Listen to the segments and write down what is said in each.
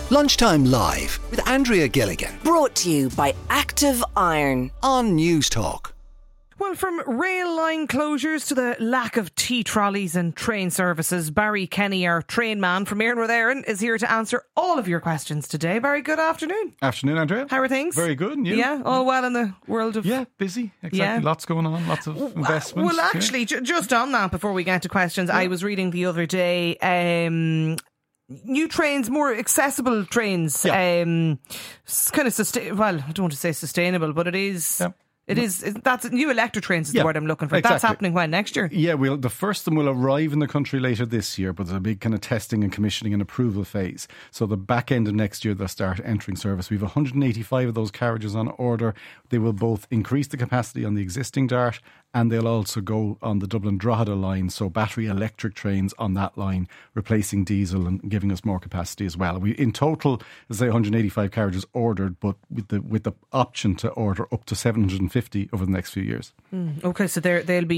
Lunchtime Live with Andrea Gilligan Brought to you by Active Iron on News Talk. Well, from rail line closures to the lack of T-trolleys and train services, Barry Kenny, our train man from Éireann Éireann, is here to answer all of your questions today. Barry, good afternoon. Afternoon, Andrea. How are things? Very good, and you? Yeah, all well in the world of... Yeah, busy, exactly. Yeah. Lots going on, lots of investment. Well, actually, just on that, before we get to questions, I was reading the other day... new trains, more accessible trains. Kind of well, I don't want to say sustainable, but it is. Yeah. It is. That's new electric trains is the word I'm looking for. Exactly. That's happening when next year? Yeah, the first of them will arrive in the country later this year, but there's a big kind of testing and commissioning and approval phase. So the back end of next year they'll start entering service. We have 185 of those carriages on order. They will both increase the capacity on the existing DART, and they'll also go on the Dublin Drogheda line, so battery electric trains on that line, replacing diesel and giving us more capacity as well. We in total, let's say 185 carriages ordered, but with the option to order up to 750 over the next few years. Okay, so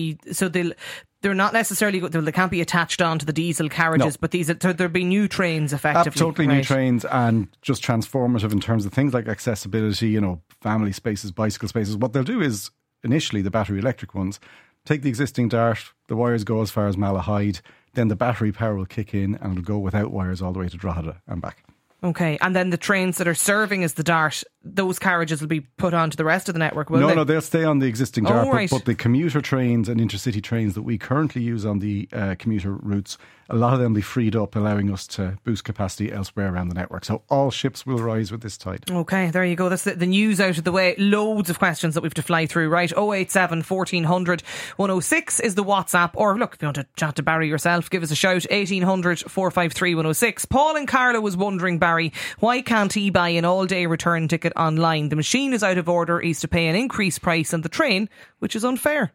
they're not necessarily they can't be attached on to the diesel carriages, but there'll be new trains effectively. Totally new trains, and just transformative in terms of things like accessibility, family spaces, bicycle spaces. What they'll do is, initially, the battery electric ones take the existing DART, the wires go as far as Malahide, then the battery power will kick in and it'll go without wires all the way to Drogheda and back. Okay, and then the trains that are serving as the DART, those carriages will be put onto the rest of the network, will they? No, they'll stay on the existing DART, right. but the commuter trains and intercity trains that we currently use on the commuter routes, a lot of them will be freed up, allowing us to boost capacity elsewhere around the network. So all ships will rise with this tide. Okay, there you go. That's the news out of the way. Loads of questions that we have to fly through, right? 087 1400 106 is the WhatsApp. Or look, if you want to chat to Barry yourself, give us a shout. 1800 453 106. Paul and Carla was wondering, Barry, why can't he buy an all-day return ticket online? The machine is out of order. He's to pay an increased price on the train, which is unfair.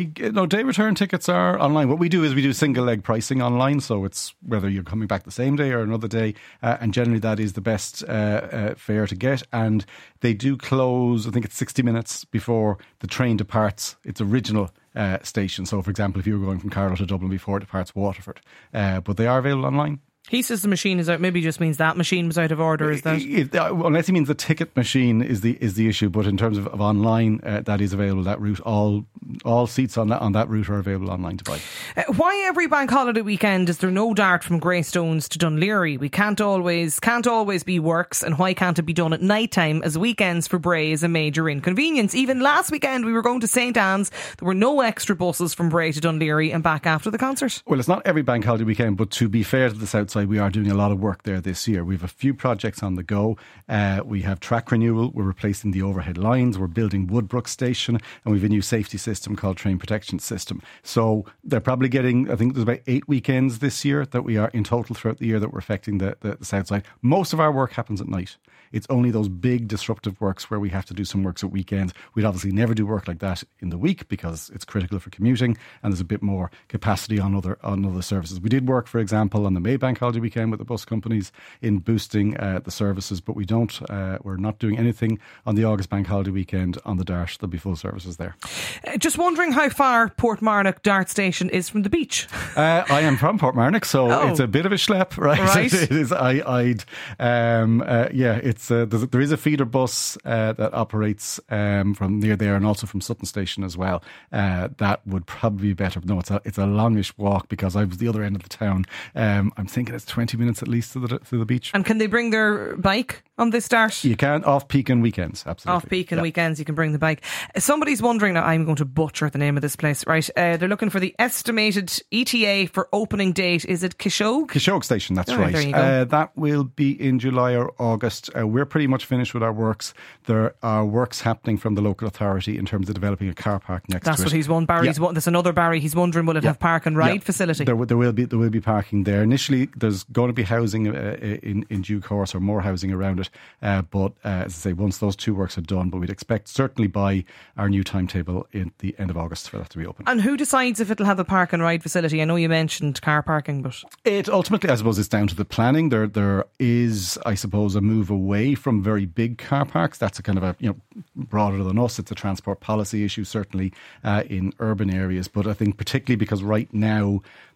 Day return tickets are online. What we do is we do single leg pricing online, so it's whether you're coming back the same day or another day, and generally that is the best fare to get. And they do close, I think it's 60 minutes before the train departs its original station. So, for example, if you were going from Carlow to Dublin before it departs Waterford, but they are available online. He says the machine is out. Maybe just means that machine was out of order. Is that? Unless he means the ticket machine is the issue. But in terms of online, that is available. That route, all seats on that route are available online to buy. Why every bank holiday weekend is there no DART from Greystones to Dunleary? We can't always be works, and why can't it be done at night time, as weekends for Bray is a major inconvenience? Even last weekend we were going to St Anne's. There were no extra buses from Bray to Dunleary and back after the concert. Well, it's not every bank holiday weekend, but to be fair to the south side, we are doing a lot of work there this year. We have a few projects on the go. We have track renewal. We're replacing the overhead lines. We're building Woodbrook Station, and we have a new safety system called Train Protection System. So they're probably getting, I think there's about 8 weekends this year that we are in total throughout the year that we're affecting the south side. Most of our work happens at night. It's only those big disruptive works where we have to do some works at weekends. We'd obviously never do work like that in the week because it's critical for commuting and there's a bit more capacity on other services. We did work, for example, on the Maybank holiday weekend with the bus companies in boosting the services, but we're not doing anything on the August bank holiday weekend on the DART. There'll be full services there. Just wondering how far Portmarnock DART station is from the beach. I am from Portmarnock, so it's a bit of a schlep, right? It is. There is a feeder bus that operates from near there and also from Sutton Station as well. That would probably be better. No, it's a longish walk because I was the other end of the town. I'm thinking it's 20 minutes at least to the beach. And can they bring their bike on this DART? You can, off-peak and weekends, absolutely. Off-peak and weekends you can bring the bike. Somebody's wondering, now I'm going to butcher the name of this place, right? They're looking for the estimated ETA for opening date. Is it Kishogue? Kishogue Station, that's right. There you go. That will be in July or August. We're pretty much finished with our works. There are works happening from the local authority in terms of developing a car park next to it. That's what he's won. Barry's one. There's another Barry. He's wondering, will it have park and ride facility? There will be parking there. Initially, there's going to be housing in due course, or more housing around it. But as I say, once those two works are done, but we'd expect certainly by our new timetable in the end of August for that to be open. And who decides if it'll have a park and ride facility? I know you mentioned car parking, but it ultimately, I suppose, it's down to the planning. There is, I suppose, a move away from very big car parks. That's a kind of broader than us. It's a transport policy issue, certainly in urban areas. But I think particularly because right now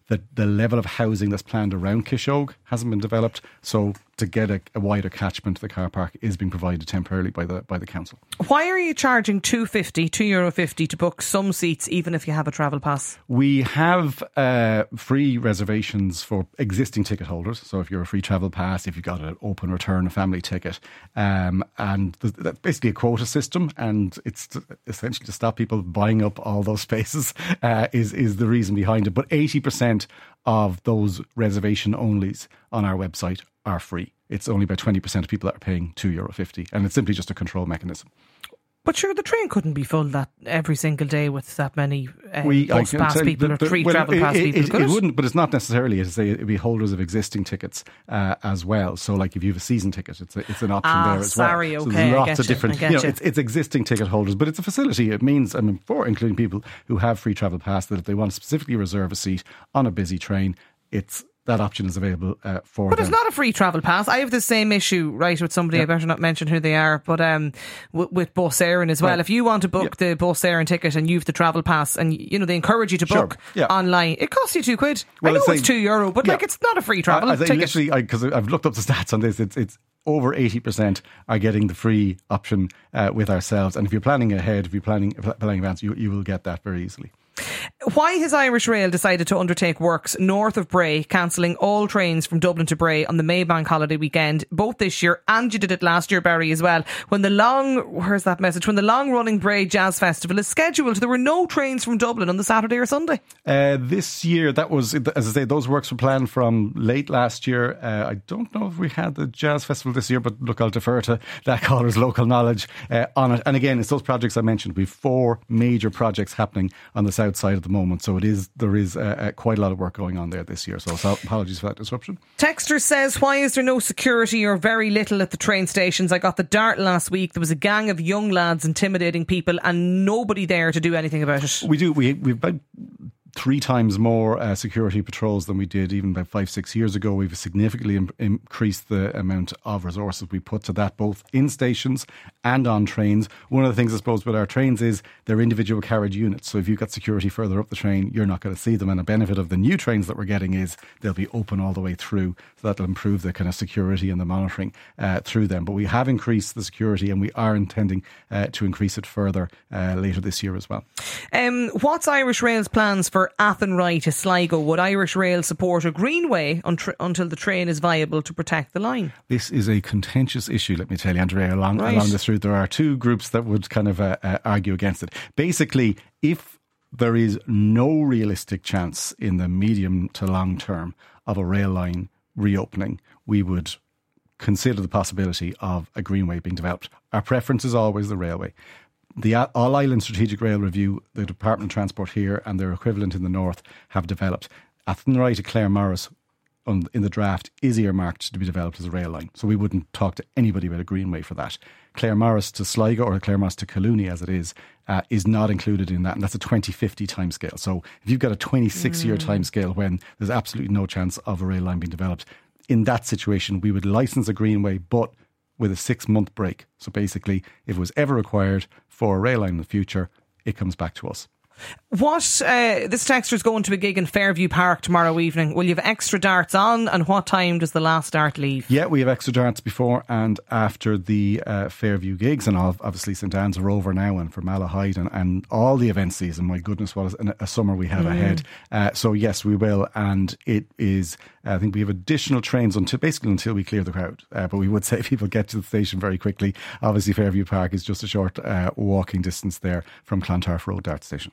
the level of housing that's planned around Kishogue hasn't been developed. So to get a wider catchment, the car park is being provided temporarily by the council. Why are you charging €2.50 to book some seats, even if you have a travel pass? We have free reservations for existing ticket holders. So if you're a free travel pass, if you've got an open return, a family ticket, and that's basically a quota system, and it's essentially to stop people buying up all those spaces is the reason behind it. But 80% of those reservation onlys on our website are free. It's only about 20% of people that are paying €2.50, and it's simply just a control mechanism. But sure, the train couldn't be full that every single day with that many bus pass people or free travel pass people, could it wouldn't, but it's not necessarily. As I say, it'd be holders of existing tickets as well. So, like if you have a season ticket, it's an option there as well. Sorry, so okay, there's lots I of different. It's existing ticket holders, but it's a facility. It means, for including people who have free travel pass, that if they want to specifically reserve a seat on a busy train, that option is available for But them. it's not a free travel pass. I have the same issue, right, with somebody, I better not mention who they are, but with Bus Éireann as well. Right. If you want to book the Bus Éireann ticket and you've the travel pass and, they encourage you to book online, it costs you £2. Well, I know it's €2, but it's not a free travel ticket. Because I've looked up the stats on this, it's over 80% are getting the free option with ourselves. And if you're planning ahead, if you're planning in advance, you will get that very easily. Why has Irish Rail decided to undertake works north of Bray, cancelling all trains from Dublin to Bray on the Maybank holiday weekend, both this year and you did it last year, Barry, as well, when the long-running Bray Jazz Festival is scheduled? There were no trains from Dublin on the Saturday or Sunday. This year, that was, as I say, those works were planned from late last year. I don't know if we had the Jazz Festival this year, but look, I'll defer to that caller's local knowledge on it. And again, it's those projects I mentioned. We've 4 major projects happening on the south side at the moment, so there is quite a lot of work going on there this year, so apologies for that disruption. Texter says, why is there no security or very little at the train stations? I got the Dart last week. There was a gang of young lads intimidating people and nobody there to do anything about it. We've about 3 times more security patrols than we did even about 5-6 years ago. We've significantly increased the amount of resources we put to that, both in stations and on trains. One of the things, I suppose, with our trains is they're individual carriage units. So if you've got security further up the train, you're not going to see them. And a benefit of the new trains that we're getting is they'll be open all the way through. So that'll improve the kind of security and the monitoring through them. But we have increased the security and we are intending to increase it further later this year as well. What's Irish Rail's plans for Athenry to Sligo? Would Irish Rail support a greenway until the train is viable to protect the line? This is a contentious issue, let me tell you, Andrea, along this route. There are 2 groups that would kind of argue against it. Basically, if there is no realistic chance in the medium to long term of a rail line reopening, we would consider the possibility of a greenway being developed. Our preference is always the railway. The All Island Strategic Rail Review, the Department of Transport here and their equivalent in the north have developed. Athenry to Claremorris in the draft is earmarked to be developed as a rail line. So we wouldn't talk to anybody about a greenway for that. Claremorris to Sligo or Claremorris to Collooney, as it is not included in that. And that's a 2050 timescale. So if you've got a 26-year timescale when there's absolutely no chance of a rail line being developed, in that situation, we would licence a greenway, but with a 6-month break. So basically, if it was ever required for a rail line in the future, it comes back to us. This texter's going to a gig in Fairview Park tomorrow evening. Will you have extra darts on, and what time does the last dart leave? Yeah, we have extra darts before and after the Fairview gigs, and obviously St Anne's are over now, and for Malahide and all the event season. My goodness, what a summer we have ahead. So yes, we will, and it is, I think we have additional trains until we clear the crowd. But we would say people get to the station very quickly. Obviously Fairview Park is just a short walking distance there from Clontarf Road Dart Station.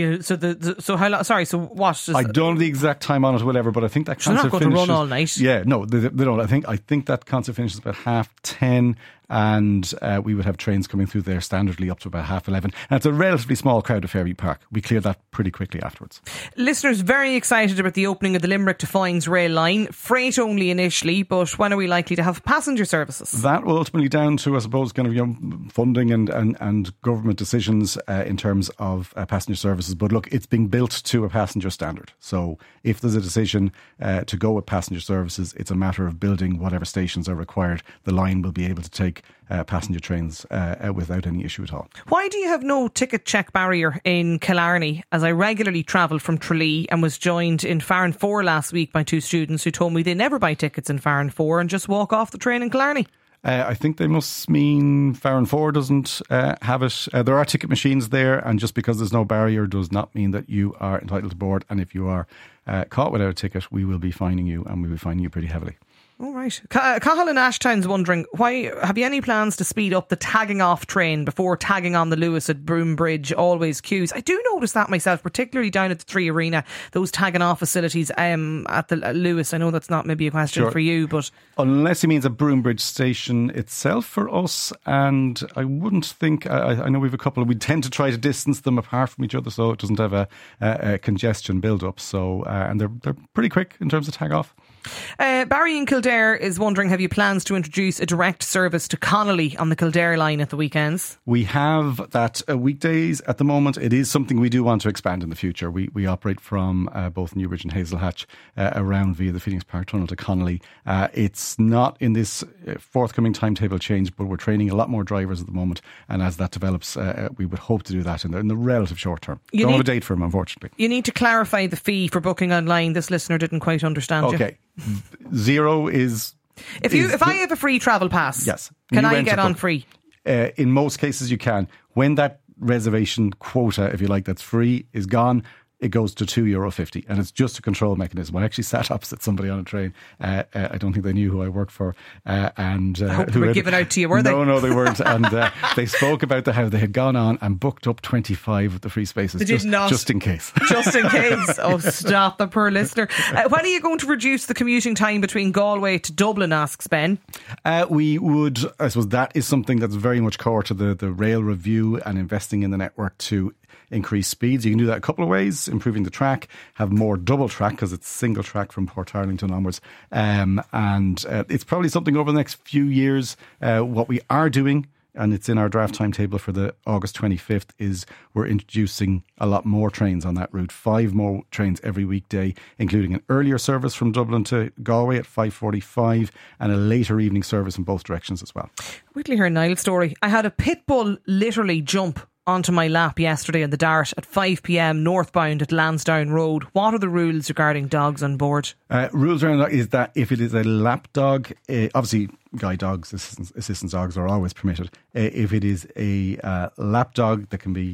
So how long? Sorry, so what? I don't know the exact time on it, or whatever, but I think that concert finishes. They're not going to run all night. Yeah, no, they don't. I think that concert finishes about 10:30, and we would have trains coming through there standardly up to about 11:30. And it's a relatively small crowd at Fairview Park. We clear that pretty quickly afterwards. Listeners very excited about the opening of the Limerick to Foynes rail line. Freight only initially, but when are we likely to have passenger services? That will ultimately down to, I suppose, kind of funding and government decisions in terms of passenger services. But look, it's being built to a passenger standard. So if there's a decision to go with passenger services, it's a matter of building whatever stations are required. The line will be able to take take passenger trains without any issue at all. Why do you have no ticket check barrier in Killarney? As I regularly travel from Tralee and was joined in Farranfore last week by two students who told me they never buy tickets in Farranfore and just walk off the train in Killarney. I think they must mean Farranfore doesn't have it. There are ticket machines there, and just because there's no barrier does not mean that you are entitled to board. And if you are caught without a ticket, we will be fining you, and we will be fining you pretty heavily. All right. Cahill in Ashtown's wondering, why have you any plans to speed up the tagging off train before tagging on the Lewis at Broombridge? Always queues. I do notice that myself, particularly down at the Three Arena, those tagging off facilities at the Lewis. I know that's not maybe a question for you, but unless he means a Broombridge station itself for us, and I wouldn't think. I know we've a couple. We tend to try to distance them apart from each other so it doesn't have a congestion build up. So and they're pretty quick in terms of tag off. Barry in Kildare is wondering, have you plans to introduce a direct service to Connolly on the Kildare line at the weekends? We have that weekdays at the moment. It is something we do want to expand in the future. We operate from both Newbridge and Hazelhatch around via the Phoenix Park Tunnel to Connolly. It's not in this forthcoming timetable change, but we're training a lot more drivers at the moment, and as that develops we would hope to do that in the relative short term. Don't have a date for them, unfortunately. You need to clarify the fee for booking online. This listener didn't quite understand you. Okay. Zero is... If I have a free travel pass, yes, can I get on free? In most cases you can. When that reservation quota, if you like, that's free is gone, it goes to €2.50, and it's just a control mechanism. I actually sat opposite somebody on a train. I don't think they knew who I worked for. And I hope they were given out to you, were they? No, they weren't. And they spoke about how they had gone on and booked up 25 of the free spaces. Just in case. Just in case. Oh, stop, the poor listener. When are you going to reduce the commuting time between Galway to Dublin, asks Ben? We would, I suppose that is something that's very much core to the rail review and investing in the network to increase speeds. You can do that a couple of ways: improving the track, have more double track because it's single track from Portarlington onwards, and it's probably something over the next few years. What we are doing, and it's in our draft timetable for the August 25th, is we're introducing a lot more trains on that route. 5 more trains every weekday, including an earlier service from Dublin to Galway at 5:45 and a later evening service in both directions as well. Wait till you hear Niall's story. I had a pit bull literally jump onto my lap yesterday in the Dart at 5 p.m. northbound at Lansdowne Road. What are the rules regarding dogs on board? Rules around that is that if it is a lap dog, obviously guide dogs, assistance dogs are always permitted. If it is a lap dog that can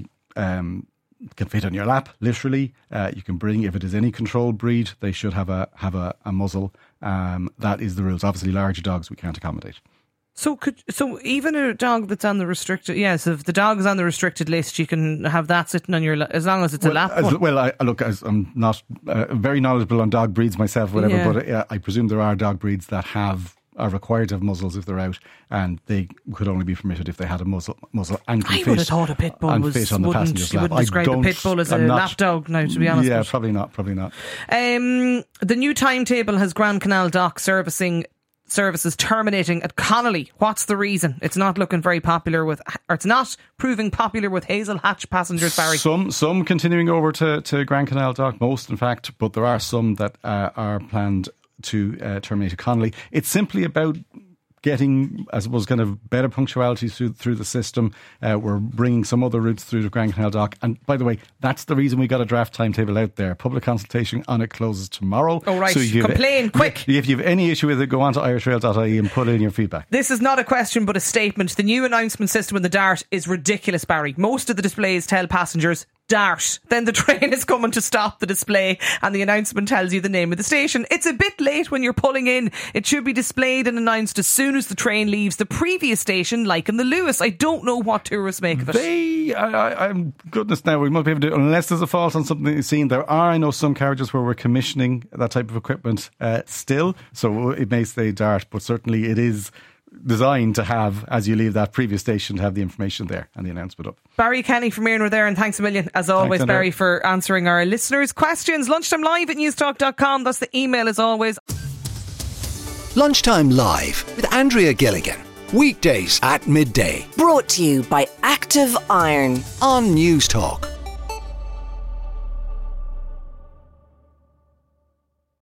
fit on your lap, literally, you can bring. If it is any controlled breed, they should have a muzzle. That is the rules. Obviously, larger dogs we can't accommodate. So even a dog that's on the restricted, yes, if the dog is on the restricted list, you can have that sitting on your lap, as long as it's a lap one. I'm not very knowledgeable on dog breeds myself, whatever, but I presume there are dog breeds that are required to have muzzles if they're out, and they could only be permitted if they had a muzzle and can I would have thought a pit bull on the passenger's lap. You wouldn't describe a pit bull as a lap dog now, to be honest. Yeah, probably not. The new timetable has Grand Canal Dock services terminating at Connolly. What's the reason? It's not looking very popular it's not proving popular with Hazelhatch passengers, Barry. Some continuing over to Grand Canal Dock, most in fact, but there are some that are planned to terminate at Connolly. It's simply about getting, I suppose, kind of better punctuality through the system. We're bringing some other routes through the Grand Canal Dock. And by the way, that's the reason we got a draft timetable out there. Public consultation on it closes tomorrow. Oh, right. So complain quick. If you have any issue with it, go on to irishrail.ie and put in your feedback. This is not a question but a statement. The new announcement system in the Dart is ridiculous, Barry. Most of the displays tell passengers Dart. Then the train is coming to stop the display and the announcement tells you the name of the station. It's a bit late when you're pulling in. It should be displayed and announced as soon as the train leaves the previous station, like in the Lewis. I don't know what tourists make of it. I'm goodness now, we might be able to, unless there's a fault on something you've seen. There are, I know, some carriages where we're commissioning that type of equipment still, so it may stay Dart, but certainly it is designed to have, as you leave that previous station, to have the information there and the announcement up. Barry Kenny from Iarn were there, and thanks a million as always, thanks, Barry, for answering our listeners' questions. Lunchtime Live at newstalk.com. That's the email as always. Lunchtime Live with Andrea Gilligan, weekdays at midday, Brought to you by Active Iron on Newstalk.